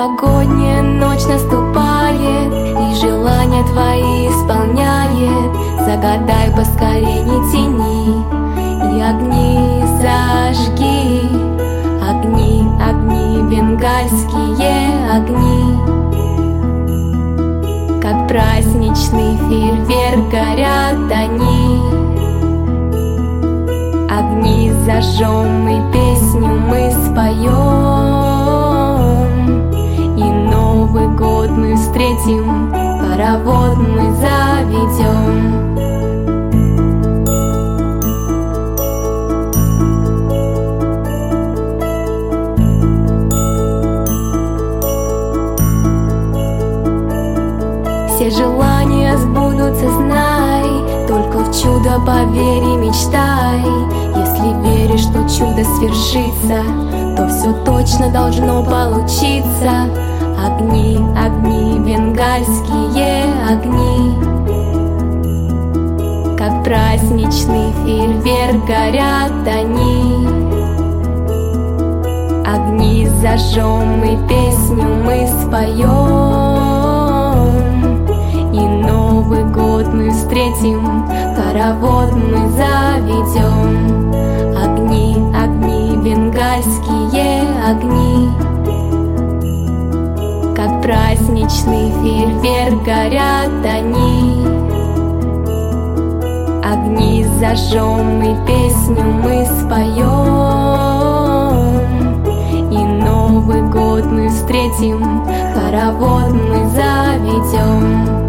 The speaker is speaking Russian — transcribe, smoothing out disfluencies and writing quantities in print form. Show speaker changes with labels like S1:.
S1: Новогодняя ночь наступает, и желания твои исполняет. Загадай поскорей, не тяни, и огни зажги. Огни, огни, бенгальские огни, как праздничный фейерверк горят они. Огни зажжем и песню мы споем, и Новый год мы встретим, хоровод мы заведем. Все желания сбудутся, знай, только в чудо поверь и мечтай. Если веришь, что чудо свершится, то все точно должно получиться. Огни, огни, бенгальские огни, как праздничный фейерверк горят они. Огни зажжем и песню мы споем, и Новый год мы встретим, хоровод мы заведем. Огни, огни, бенгальские огни, как праздничный фейерверк горят они. Огни зажжем и песню мы споем, и Новый год мы встретим, хоровод мы заведем.